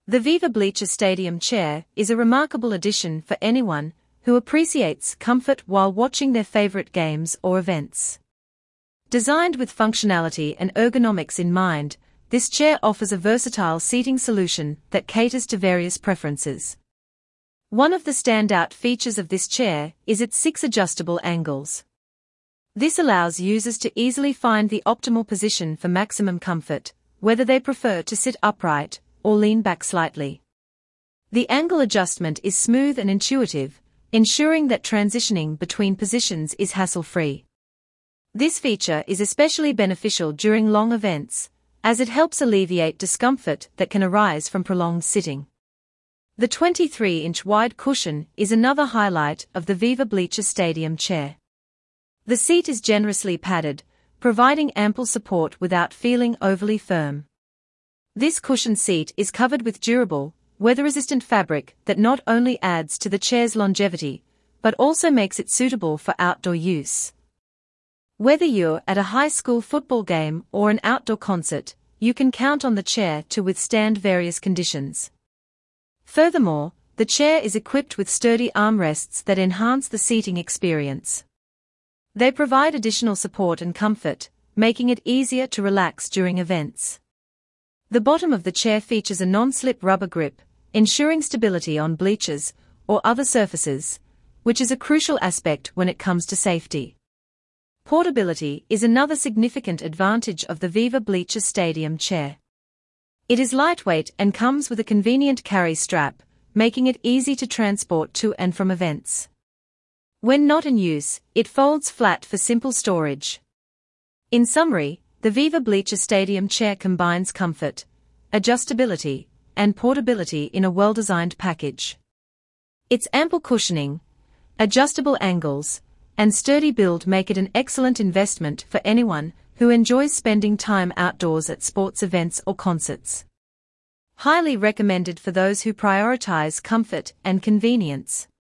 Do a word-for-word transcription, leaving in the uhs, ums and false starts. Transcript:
The Viva Bleacher Stadium chair is a remarkable addition for anyone who appreciates comfort while watching their favorite games or events. Designed with functionality and ergonomics in mind, this chair offers a versatile seating solution that caters to various preferences. One of the standout features of this chair is its six adjustable angles. This allows users to easily find the optimal position for maximum comfort, whether they prefer to sit upright or lean back slightly. The angle adjustment is smooth and intuitive, ensuring that transitioning between positions is hassle-free. This feature is especially beneficial during long events, as it helps alleviate discomfort that can arise from prolonged sitting. The twenty-three inch wide cushion is another highlight of the Viva Bleacher Stadium chair. The seat is generously padded, providing ample support without feeling overly firm. This cushioned seat is covered with durable, weather-resistant fabric that not only adds to the chair's longevity, but also makes it suitable for outdoor use. Whether you're at a high school football game or an outdoor concert, you can count on the chair to withstand various conditions. Furthermore, the chair is equipped with sturdy armrests that enhance the seating experience. They provide additional support and comfort, making it easier to relax during events. The bottom of the chair features a non-slip rubber grip, ensuring stability on bleachers or other surfaces, which is a crucial aspect when it comes to safety. Portability is another significant advantage of the Viva Bleacher Stadium chair. It is lightweight and comes with a convenient carry strap, making it easy to transport to and from events. When not in use, it folds flat for simple storage. In summary, the Viva Bleacher Stadium chair combines comfort, adjustability, and portability in a well-designed package. Its ample cushioning, adjustable angles, and sturdy build make it an excellent investment for anyone who enjoys spending time outdoors at sports events or concerts. Highly recommended for those who prioritize comfort and convenience.